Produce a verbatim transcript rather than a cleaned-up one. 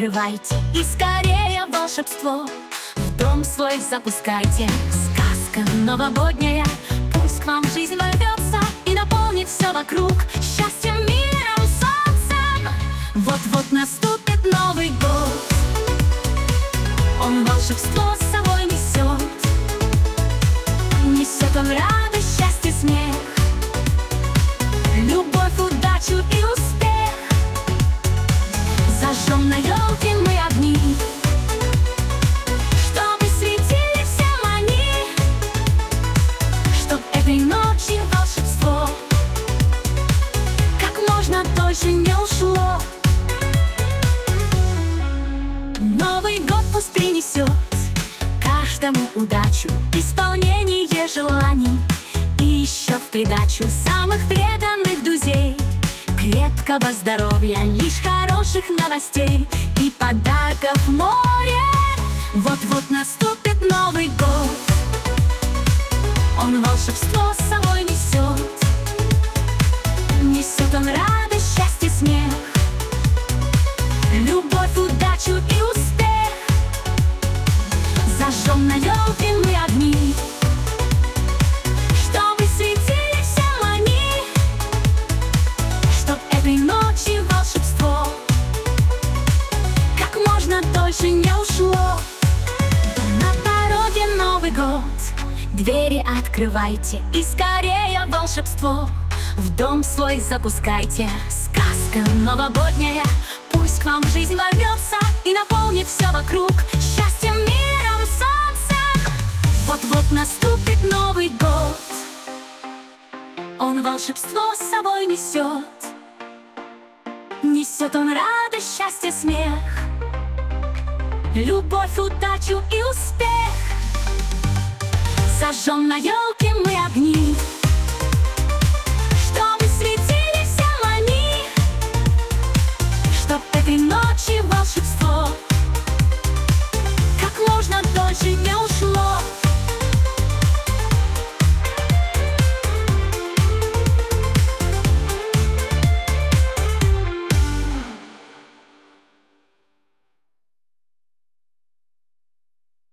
открывайте, и скорее волшебство в дом свой запускайте. Сказка новогодняя, пусть к вам жизнь ворвется и наполнит все вокруг счастьем, миром, солнцем. Вот-вот наступит Новый год, он волшебство с собой несет. Несет он радость, счастье, смех, любовь, удачу и успех. Зажжем на елке мы огни, чтобы светили всем они, чтоб этой ночи волшебство как можно дольше не ушло. Новый год пусть принесет каждому удачу, исполнение желаний, и еще в придачу самых преданных друзей, крепкого здоровья, лишь хороших новостей и подарков море. Вот-вот наступит Новый год, он волшебство с собой несет. Несет он радость, счастье, смех, любовь, удачу и успех. Зажжем на елке мы огни, чтобы светили всем они, чтоб этой ночи волшебство как можно дольше не ушло. На пороге Новый год, двери открывайте, и скорее волшебство в дом свой запускайте. Сказка новогодняя, пусть к вам жизнь ворвется и наполнит все вокруг счастьем, миром, солнцем. Вот-вот наступит Новый год, он волшебство с собой несет. Несет он радость, счастье, смех, любовь, удачу и успех. Зажжем на елке мы огни,